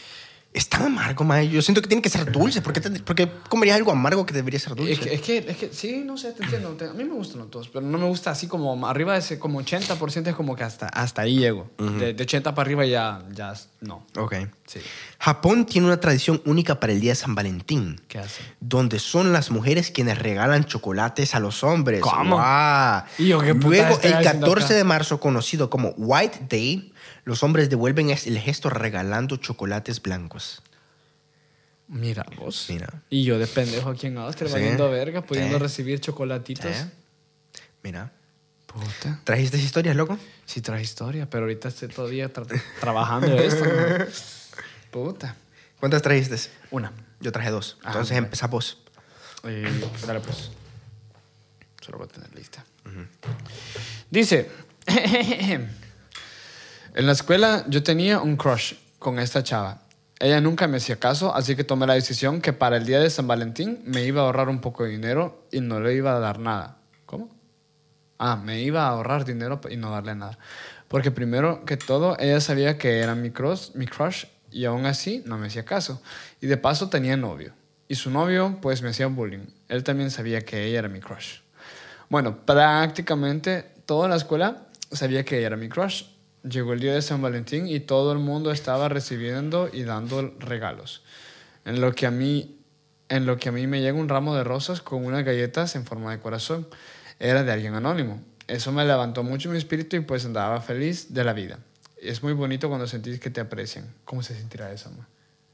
Es tan amargo, mae. Yo siento que tiene que ser dulce. ¿Por qué, te- por qué comerías algo amargo que debería ser dulce? Es que, es, que, es que, sí, no sé, te entiendo. Te- a mí me gustan los dos, pero no me gusta así como arriba de ese, como ochenta por ciento es como que hasta, hasta ahí llego. de, de ochenta para arriba ya, ya no. Ok. Sí. Japón tiene una tradición única para el día de San Valentín. ¿Qué hacen? Donde son las mujeres quienes regalan chocolates a los hombres. ¿Cómo? ¡Guau! Y yo, ¿qué puta Luego, estoy el haciendo catorce acá? de marzo, conocido como White Day, los hombres devuelven es- el gesto regalando chocolates blancos. Mira vos. Mira. Y yo de pendejo aquí en Austria, Sí. valiendo verga, pudiendo Sí. recibir chocolatitos. ¿Eh? Mira. Puta. ¿Trajiste historias, loco? Sí trae historia, pero ahorita estoy todavía tra- trabajando esto. ¿no? Puta. ¿Cuántas trajiste? Una. Yo traje dos. Ah, Entonces bueno. empezá vos. Eh, dale pues. Solo voy a tener lista. Dice, en la escuela yo tenía un crush con esta chava. Ella nunca me hacía caso, así que tomé la decisión que para el día de San Valentín me iba a ahorrar un poco de dinero y no le iba a dar nada. ¿Cómo? Ah, me iba a ahorrar dinero y no darle nada. Porque primero que todo, ella sabía que era mi crush, mi crush y aún así no me hacía caso. Y de paso tenía novio. Y su novio pues me hacía bullying. Él también sabía que ella era mi crush. Bueno, prácticamente toda la escuela sabía que ella era mi crush. Llegó el día de San Valentín y todo el mundo estaba recibiendo y dando regalos. En lo que a mí, en lo que a mí me llega un ramo de rosas con unas galletas en forma de corazón. Era de alguien anónimo. Eso me levantó mucho mi espíritu y pues andaba feliz de la vida. Es muy bonito cuando sentís que te aprecian. ¿Cómo se sentirá eso, ma?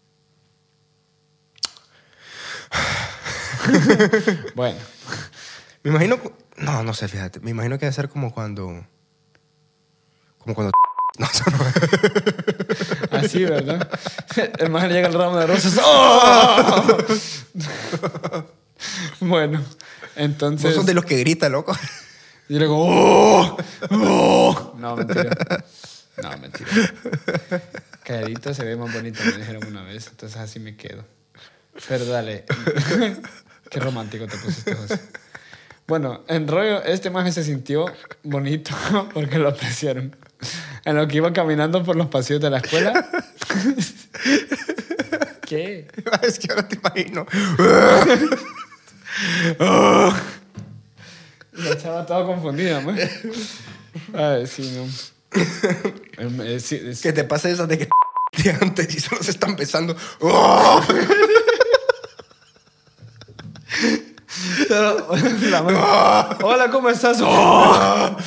Bueno. Me imagino... cu- No, no sé, fíjate. Me imagino que debe ser como cuando... Como cuando... No, eso no. Así, ¿verdad? El man llega el ramo de rosas. ¡Oh! Bueno, entonces... Vos sos de los que grita, loco. Yo le digo, ¡oh! ¡Oh! No, mentira. No, mentira. Calladito se ve más bonito, me dijeron una vez. Entonces así me quedo. Pero dale. Qué romántico te pusiste, José. Bueno, en rollo, este maje se sintió bonito porque lo apreciaron. En lo que iba caminando por los pasillos de la escuela. ¿Qué? Es que ahora te imagino. La chava toda confundida, ¿no? Ay, sí, no. Em, eh, sí, es- Que te pase eso de que de antes y solo se están besando. ¡Oh! Pero, la mano- Hola, ¿cómo estás? ¡Oh!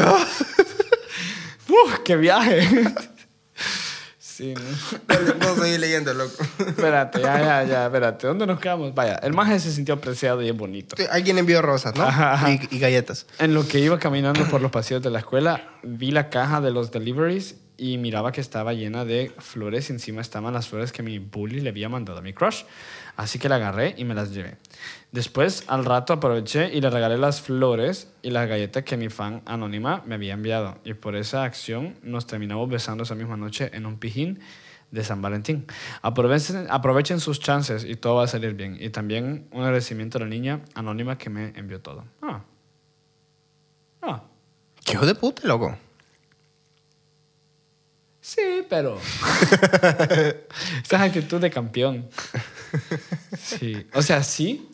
¡Uf, qué viaje! Sí, ¿no? No seguí leyendo, loco. Espérate, ya, ya, ya, espérate. ¿Dónde nos quedamos? Vaya, el maje se sintió apreciado y es bonito. Alguien envió rosas, ¿no? Ajá, ajá. Y, y galletas. En lo que iba caminando por los pasillos de la escuela, vi la caja de los deliveries y miraba que estaba llena de flores y encima estaban las flores que mi bully le había mandado a mi crush. Así que la agarré y me las llevé. Después, al rato, aproveché y le regalé las flores y las galletas que mi fan anónima me había enviado. Y por esa acción nos terminamos besando esa misma noche en un pijín de San Valentín. Aprovechen, aprovechen sus chances y todo va a salir bien. Y también un agradecimiento a la niña anónima que me envió todo. Ah. Ah. ¿Qué hijo de puta, loco? Sí, pero... Esa es actitud de campeón. Sí. O sea, sí.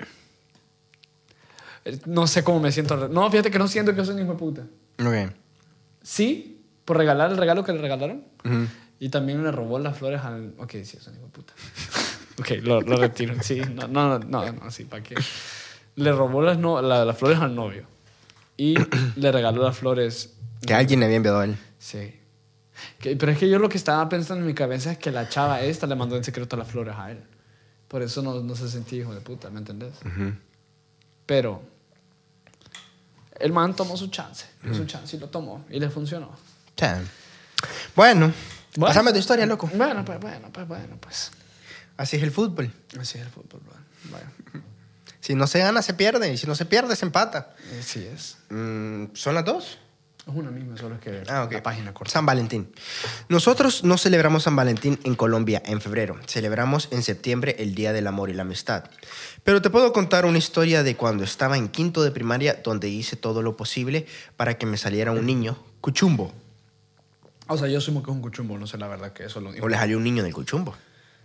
No sé cómo me siento. No, fíjate que no siento que soy un hijo de puta. Ok. Sí, por regalar el regalo que le regalaron. Ujú. Y también le robó las flores al... Ok, sí, es un hijo de puta. Ok, lo, lo retiro. Sí, no, no, no, no, sí, ¿para qué? Le robó las, no, la- las flores al novio. Y le regaló las flores... Que alguien le había enviado a él. Sí. Que- pero es que yo lo que estaba pensando en mi cabeza es que la chava esta le mandó en secreto las flores a él. Por eso no, no se sentía hijo de puta, ¿me entendés? Ujú. Pero el man tomó su chance, dio su chance y lo tomó y le funcionó. Sí. Bueno, Bueno. pásame tu historia, loco. Bueno, pues, bueno, pues, bueno, pues. Así es el fútbol. Así es el fútbol, bro. Bueno, Si no se gana, se pierde. Y si no se pierde, se empata. así es. Mm, ¿Son las dos? Es una misma, solo es que Ah, ok. la página corta. San Valentín. Nosotros no celebramos San Valentín en Colombia en febrero. Celebramos en septiembre el Día del Amor y la Amistad. Pero te puedo contar una historia de cuando estaba en quinto de primaria donde hice todo lo posible para que me saliera un niño cuchumbo. O sea, yo asumo que es un cuchumbo, no sé la verdad que eso lo digo. O le salió un niño del cuchumbo.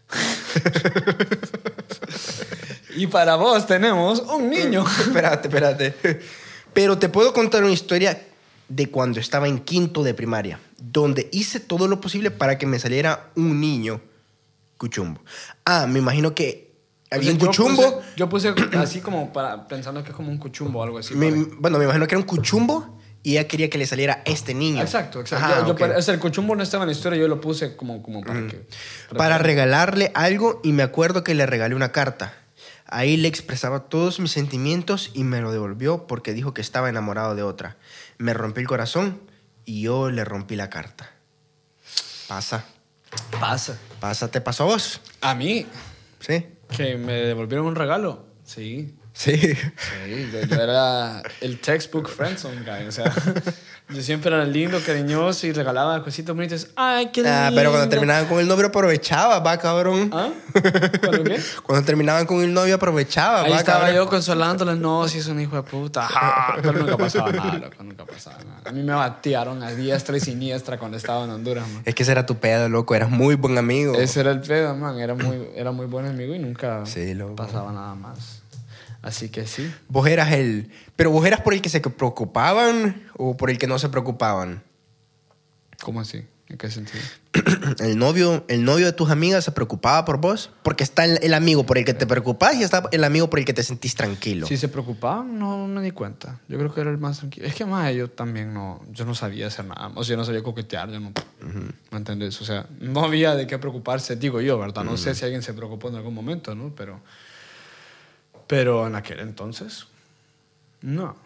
Y para vos tenemos un niño. Espérate, espérate. Pero te puedo contar una historia de cuando estaba en quinto de primaria, donde hice todo lo posible para que me saliera un niño cuchumbo. Ah, me imagino que había O sea, un cuchumbo. Yo puse, yo puse así como para, pensando que es como un cuchumbo o algo así. Me- para- bueno, me imagino que era un cuchumbo y ella quería que le saliera este niño. Exacto, exacto. Ajá, Yo- yo ok. para- o sea, el cuchumbo no estaba en la historia, yo lo puse como, como para que... Para regalarle algo y me acuerdo que le regalé una carta. Ahí le expresaba todos mis sentimientos y me lo devolvió porque dijo que estaba enamorado de otra. Me rompió el corazón y yo le rompí la carta. Pasa, Pasa. pasa, ¿te pasó a vos? A mí, Sí. que me devolvieron un regalo. Sí. Sí. Sí, yo, yo era el textbook friendzone guy, o sea, yo siempre era lindo, cariñoso y regalaba cositas bonitas. Ay, qué lindo. Ah, pero cuando terminaban con el novio aprovechaba, va, cabrón. ¿Ah? ¿Cuándo qué? Cuando terminaban con el novio aprovechaba, Ahí va, estaba cabrón. yo consolándola, no, si es un hijo de puta. Ajá, pero nunca pasaba nada, loco, nunca pasaba nada. A mí me batearon a diestra y siniestra cuando estaba en Honduras, man. Es que ese era tu pedo, loco. Eras muy buen amigo. Ese era el pedo, man. Era muy, era muy buen amigo y nunca Sí, loco. pasaba nada más. Así que sí. Vos eras el... Pero vos eras por el que se preocupaban o por el que no se preocupaban. ¿Cómo así? ¿En qué sentido? El novio, el novio de tus amigas se preocupaba por vos porque está el, el amigo por el que te preocupás y está el amigo por el que te sentís tranquilo. Si se preocupaban, no me di cuenta. Yo creo que era el más tranquilo. Es que más yo también no... Yo no sabía hacer nada. O sea, yo no sabía coquetear. Yo no... ¿Me entiendes? O sea, no había de qué preocuparse, digo yo, ¿verdad? No sé si alguien se preocupó en algún momento, ¿no? Pero... Pero en aquel entonces, no.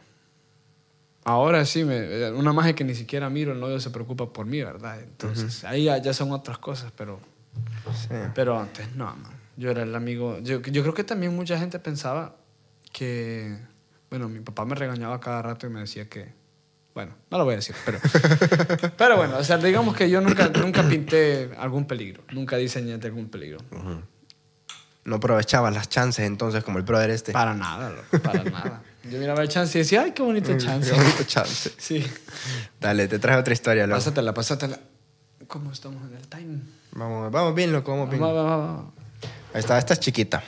Ahora sí, me, una magia que ni siquiera miro, el novio se preocupa por mí, ¿verdad? Entonces, ahí ya, ya son otras cosas, pero... Sí. Pero antes, no, man. Yo era el amigo... Yo, yo creo que también mucha gente pensaba que... Bueno, mi papá me regañaba cada rato y me decía que... Bueno, no lo voy a decir, pero... pero bueno, o sea, digamos que yo nunca, nunca pinté algún peligro. Nunca diseñé de algún peligro. No aprovechabas las chances entonces como el brother este. Para nada, loco, para nada. Yo miraba el chance y decía, ay, qué bonito chance. Qué bonito chance. Sí. Dale, te traje otra historia, loco. Pásatela, pásatela. ¿Cómo estamos en el time? Vamos, vamos bien, loco, vamos bien. Va, va, va, va. Ahí está, esta es chiquita.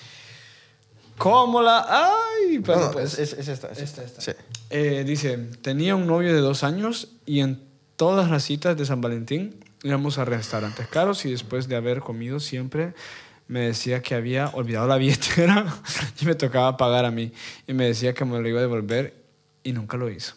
¿Cómo la...? ¡Ay! Pero No, no, pues, es, es- es esta. es esta, esta. Sí. Eh, dice, tenía un novio de dos años y en todas las citas de San Valentín íbamos a restaurantes caros y después de haber comido siempre me decía que había olvidado la billetera y me tocaba pagar a mí. Y me decía que me lo iba a devolver y nunca lo hizo.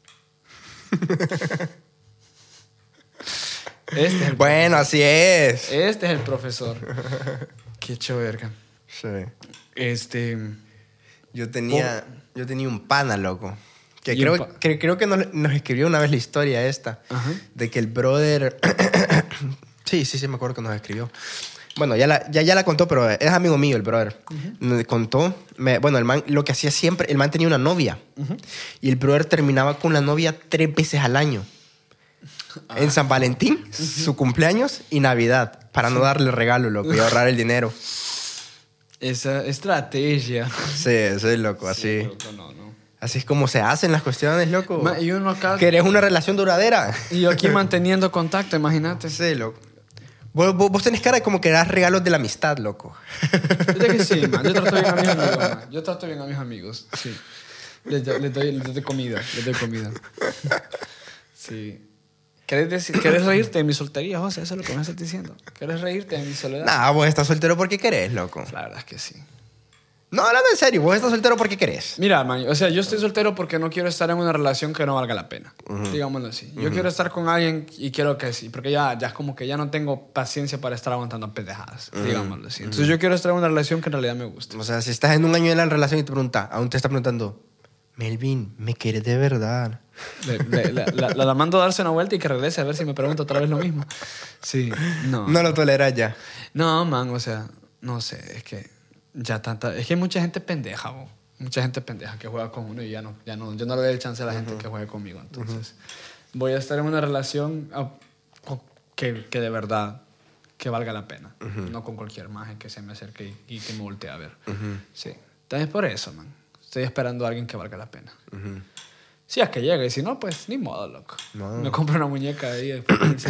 Este es el Bueno, así es. Este es el profesor. Qué hecho verga. Sí. Este... Yo tenía, yo tenía un pana, loco. Que Y creo, un pa- que creo que nos, nos escribió una vez la historia esta. Ajá. De que el brother... sí, sí, sí, me acuerdo que nos escribió. Bueno, ya la, ya, ya la contó, pero es amigo mío el brother. Me contó... me- bueno, el man lo que hacía siempre... El man tenía una novia. Y el brother terminaba con la novia tres veces al año. En San Valentín, su cumpleaños y Navidad. Para no darle regalo, loco, y ahorrar el dinero. Esa estrategia. Sí, eso es loco, así. Sí, loco, no, no. Así es como se hacen las cuestiones, loco. Ma- y uno acá... ¿Querés una relación duradera? Y yo aquí manteniendo contacto, imagínate. Sí, loco. Vos, vos, vos tenés cara de como que das regalos de la amistad, loco. Yo digo que sí, man. Yo trato bien a mis amigos, man. Yo trato bien a mis amigos, sí. Les, do- les doy, les doy comida, les doy comida. Sí. ¿Querés, decir, ¿Querés reírte de mi soltería, José? Eso es lo que me estás diciendo. ¿Querés reírte de mi soledad? Nah, vos estás soltero porque querés, loco. La verdad es que sí. No, hablando en serio, vos estás soltero porque querés. Mira, man, o sea, yo estoy soltero porque no quiero estar en una relación que no valga la pena. Digámoslo así. Yo quiero estar con alguien y quiero que sí, porque ya, ya es como que ya no tengo paciencia para estar aguantando pendejadas. Digámoslo así. Entonces yo quiero estar en una relación que en realidad me guste. O sea, si estás en un año de la relación y te pregunta, aún te está preguntando, Melvin, ¿me quieres de verdad? Le- le- la, la- la- la mando a darse una vuelta y que regrese a ver si me pregunta otra vez lo mismo. Sí, no. No lo toleras ya. No, man, o sea, no sé, es que ya tanta... Es que hay mucha gente pendeja, bo. Mucha gente pendeja que juega con uno y ya no, ya no, yo no le doy el chance a la gente que juegue conmigo. Entonces, voy a estar en una relación ah, con- que, que de verdad, que valga la pena. No con cualquier maje que se me acerque y, y que me voltee a ver. Sí. Entonces, por eso, man. Estoy esperando a alguien que valga la pena. Sí, es que llega. Y si no, pues ni modo, loco. No. Me compro una muñeca ahí.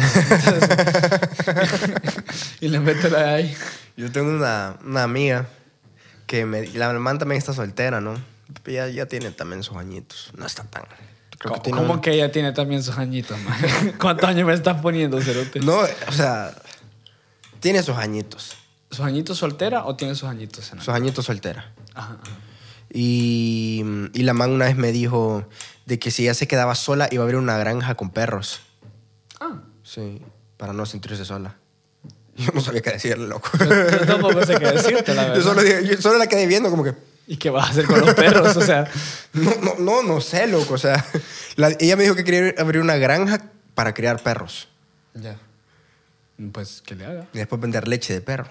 Y le meto la ahí. Yo tengo una, una amiga que me, la hermana también está soltera, ¿no? Ya, ya tiene también sus añitos. No está tan... Creo ¿Cómo, que tiene cómo un- que ella tiene también sus añitos, man? ¿Cuántos años me estás poniendo, cerote? No, o sea, tiene sus añitos. ¿Sus añitos soltera o tiene sus añitos en Sus añitos soltera. Ajá, ajá. Y, y la man una vez me dijo de que si ella se quedaba sola iba a haber una granja con perros. Ah, Sí, para no sentirse sola. Yo no sabía qué decirle, loco. yo, yo tampoco sé qué decirte, la verdad. Yo solo, dije- yo solo la quedé viendo como que... ¿Y qué vas a hacer con los perros? O sea, No, no, no, no sé, loco. O sea, la- ella me dijo que quería abrir una granja para criar perros. ya. Pues que le haga. Y después vender leche de perro.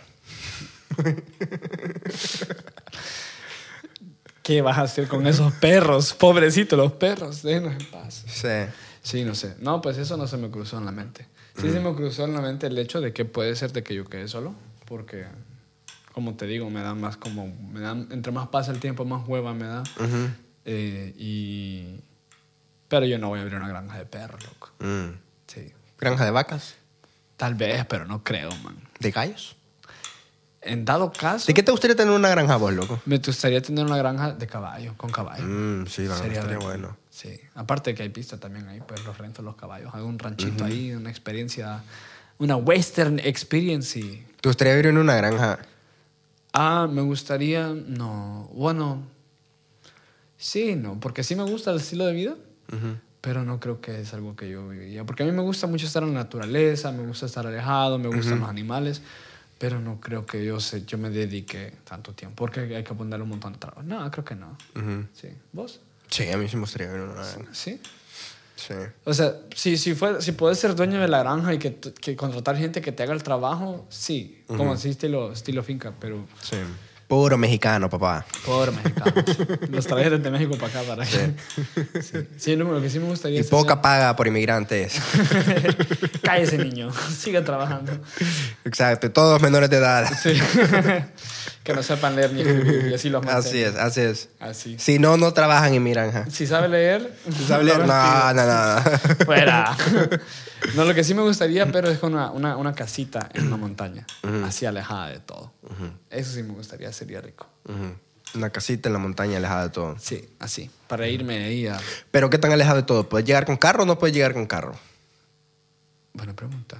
¿Qué vas a hacer con esos perros? Pobrecitos los perros, déjenos en paz. Sí. Sí, no sé. No, pues eso no se me cruzó en la mente. Sí se me cruzó en la mente el hecho de que puede ser de que yo quede solo, porque, como te digo, me da más como... Me da, entre más pasa el tiempo, más hueva me da. Ujú. Eh, y... Pero yo no voy a abrir una granja de perros, loco. Mm. Sí. Granja de vacas. Tal vez, pero no creo, man. De gallos. En dado caso... ¿De qué te gustaría tener una granja vos, loco? Me gustaría tener una granja de caballo, con caballo. Mm, sí, la verdad, Sería estaría verga. bueno. Sí. Aparte de que hay pista también ahí, pues los rento los caballos. Hago un ranchito ahí, una experiencia, una western experience. Y... ¿Te gustaría vivir en una granja? Ah, me gustaría, no, bueno, sí, no, porque sí me gusta el estilo de vida, Ujú. pero no creo que es algo que yo viviría. Porque a mí me gusta mucho estar en la naturaleza, me gusta estar alejado, me gustan los animales, pero no creo que yo, se, yo me dedique tanto tiempo, porque hay que ponerle un montón de trabajo. No, creo que no. Ujú. Sí. ¿Vos? Sí, a mí sí me gustaría vivir en una granja. Sí. Sí. O sea, si, si, fue, si puedes ser dueño de la granja y que, que contratar gente que te haga el trabajo, sí. Como así estilo, estilo finca, pero Sí. Puro mexicano, papá. pobre mexicano. Los trajes desde México para acá. Para que... sí. Sí, no, lo que sí me gustaría Y es poca tener- paga por inmigrantes. Cállese, niño. Siga trabajando. Exacto, todos menores de edad. Sí. Que no sepan leer ni escribir y así los mantengo. Así es, así es. Así. Si no, no trabajan en mi granja. Si sabe leer... Si sabe leer, no, no, no. Fuera. No, lo que sí me gustaría, pero es con una, una, una casita en una montaña, así alejada de todo. Eso sí me gustaría, sería rico. Ujú. Una casita en la montaña alejada de todo. Sí, así, para irme ahí a... Pero ¿qué tan alejado de todo? ¿Puedes llegar con carro o no puedes llegar con carro? Buena pregunta.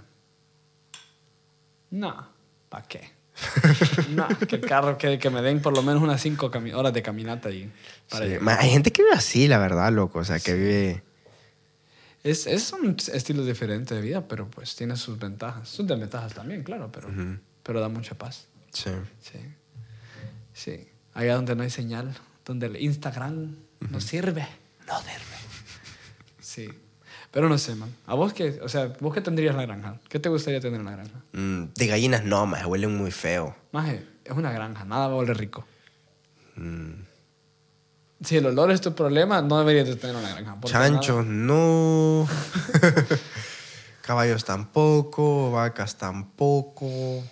No, ¿para qué? No, que el carro, que, que me den por lo menos unas cinco cami- horas de caminata ahí. Para Sí. llegar. Ma, hay gente que vive así, la verdad, loco. O sea, que vive... Es, es un estilo diferente de vida, pero pues tiene sus ventajas. Sus desventajas también, claro, pero, pero da mucha paz. Sí. Sí. Sí. Allá donde no hay señal, donde el Instagram no sirve, no sirve. Sí. Pero no sé, man. ¿A vos qué? O sea, ¿vos qué tendrías en la granja? ¿Qué te gustaría tener en la granja? Mm, de gallinas no, más huelen muy feo. Maje, es una granja, nada va a oler rico. Si el olor es tu problema, no deberías de tener una granja. porque Chanchos, no. Caballos tampoco. Vacas tampoco.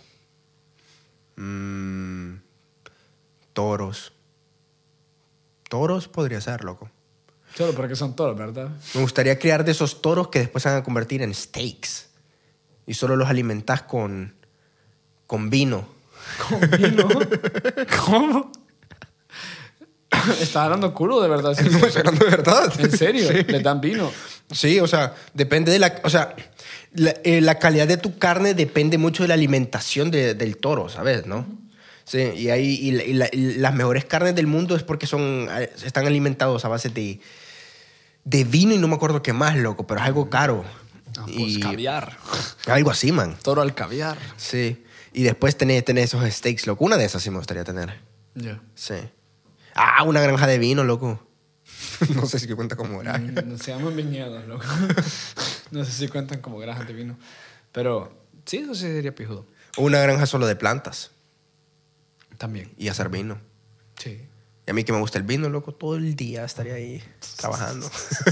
Mm, toros. Toros podría ser, loco. nada- Solo porque son toros, ¿verdad? Me gustaría criar de esos toros que después se van a convertir en steaks. Y solo los alimentas con, con vino. ¿Con vino? ¿Cómo? ¿Estás hablando culo de verdad? ¿Sí? No, estoy hablando de verdad. ¿En serio? Sí. ¿Le dan vino? Sí, o sea, depende de la... O sea, la, eh, la calidad de tu carne depende mucho de la alimentación de- del toro, ¿sabes? ¿No? Sí, y, ahí, y, la- y la- y las mejores carnes del mundo es porque son, eh, están alimentados a base de, de vino y no me acuerdo qué más, loco, pero es algo caro. Ah, pues y caviar. algo así, man. Toro al caviar. Sí. Y después tenés, tenés esos steaks, loco. Una de esas sí me gustaría tener. Ya. Sí. Ah, una granja de vino, loco. No sé si cuenta como granja. Mm, Se llaman viñedos, loco. No sé si cuentan como granjas de vino. Pero sí, eso sí sería pijudo. O una granja solo de plantas También. y hacer vino. Sí. Y a mí que me gusta el vino, loco, todo el día estaría ahí trabajando.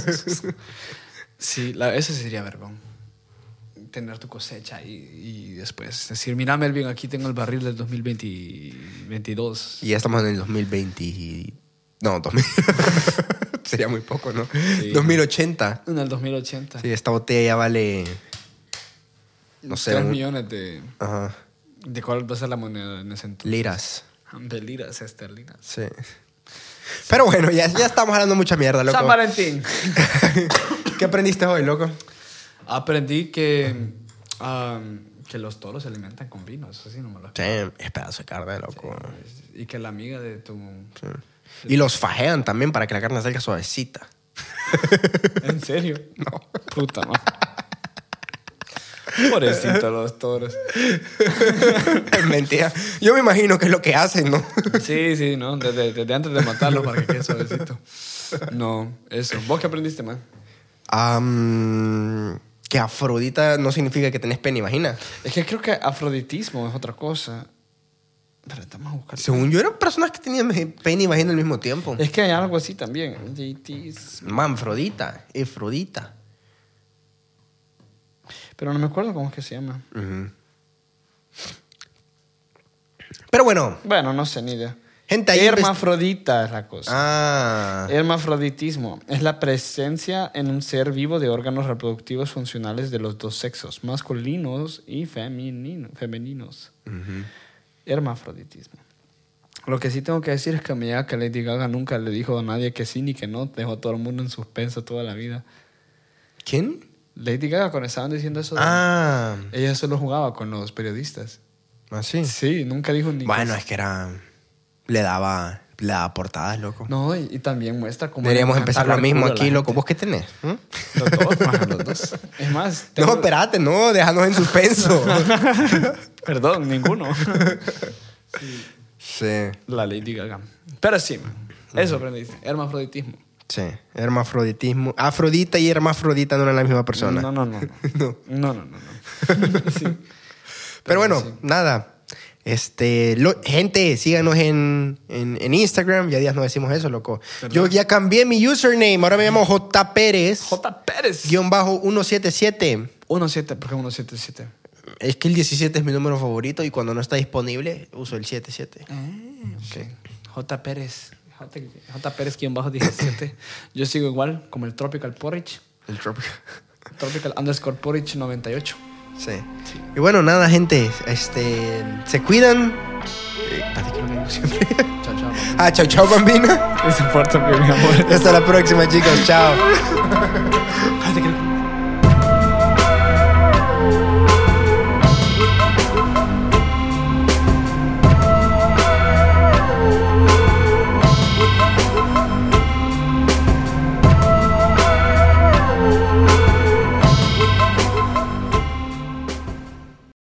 Sí, la, eso sí sería vergón. Tener tu cosecha y, y después decir, mira, Melvin, aquí tengo el barril del dos mil veintidós. Y ya estamos en el dos mil veinte. y- No, dos mil. Sería muy poco, ¿no? Sí. dos mil ochenta. En el dos mil ochenta. Sí, esta botella ya vale... No sé. Tres un- millones de... Ajá. ¿De cuál va a ser la moneda en ese entonces? Liras. De liras esterlinas. Sí. Pero bueno, ya, ya estamos hablando mucha mierda, loco. San Valentín. ¿Qué aprendiste hoy, loco? Aprendí que, um, que los toros se alimentan con vino. Eso sí no me lo Sí, es pedazo de carne, loco. Y que la amiga de tu... Sí. Y los fajean también para que la carne salga suavecita. ¿En serio? No. Puta, no. Pobrecito los toros. Es mentira. Yo me imagino que es lo que hacen, ¿no? Sí, sí, ¿no? Desde, desde antes de matarlo para que quede suavecito. No, eso. ¿Vos qué aprendiste, man? Um, que Afrodita no significa que tenés pene, imagina. Es que creo que afroditismo es otra cosa. Pero estamos a buscar. Según yo, eran personas que tenían pene y vagina al mismo tiempo. Es que hay algo así también. Afroditismo. Man, Afrodita. Afrodita. Pero no me acuerdo cómo es que se llama. Uh-huh. Pero bueno, Bueno, no sé, ni idea. gente ahí... Hermafrodita es la cosa. Ah. Hermafroditismo es la presencia en un ser vivo de órganos reproductivos funcionales de los dos sexos, masculinos y femenino- femeninos. Uh-huh. Hermafroditismo. Lo que sí tengo que decir es que me llega que Lady Gaga nunca le dijo a nadie que sí ni que no. Dejó a todo el mundo en suspenso toda la vida. ¿Quién? Lady Gaga, cuando estaban diciendo eso, Ah. ella solo jugaba con los periodistas. ¿Ah, sí? Sí, nunca dijo ni Bueno, que es que era... Le daba, le daba portadas, loco. No, y, y también muestra cómo... Deberíamos le encanta empezar lo hablar mismo culo a la aquí, gente. loco. ¿Vos qué tenés? ¿Mm? Los dos, maja, los dos. Es más... No, tengo- espérate, no. Déjanos en suspenso. Perdón, ninguno. Sí. La Lady Gaga. Pero sí, man. Eso aprendiste. Hermafroditismo. Sí. Hermafroditismo. Afrodita y hermafrodita no eran la misma persona. No, no, no. No, no, no, no. no. Sí. Pero bueno, sí. nada. Este, lo- gente, síganos en, en, en Instagram. Ya días no decimos eso, loco. ¿Verdad? Yo ya cambié mi username. Ahora me llamo J. Pérez. J. Pérez. Guión bajo ciento setenta y siete. uno siete, ¿por qué uno siete siete? Es que el diecisiete es mi número favorito y cuando no está disponible uso el setenta y siete. Ah, ok. J. Pérez. J. J. Pérez, quien bajo diecisiete. Yo sigo igual, como el Tropical Porridge. El tropical. Tropical underscore Porridge noventa y ocho. Sí. Y bueno, nada, gente. Este, se cuidan. Eh, espérate, ¿qué es lo que digo siempre? Chao, chao. Ah, chao, chao, bambina. Ese puerto, mi amor. Hasta la próxima, chicos. Chao. Espérate que-